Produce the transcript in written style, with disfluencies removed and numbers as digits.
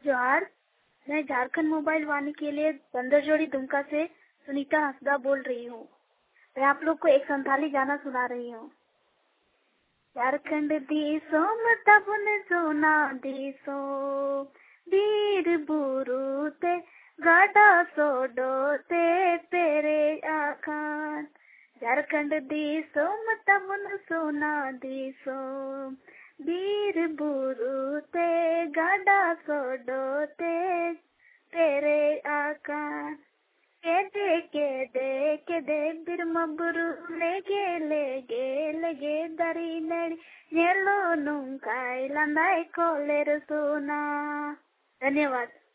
जोहार। मैं झारखंड मोबाइल वाणी के लिए बंदरजोड़ी दुमका से सुनीता हंसदा बोल रही हूँ। मैं आप लोग को एक संथाली गाना सुना रही हूँ। झारखंड दीसो मतबन सोना दीसो वीर बुरु ते गाडा सोडो ते तेरे आखान। झारखंड दीसो मतबन सोना दीसो वीर बुरु ते गाडा सोडो ते तेरे आखान। के दे बिरमबुरु लेगे दरी नड़ी नेलो नुंकाई लंदाई कोलेर सोना। धन्यवाद।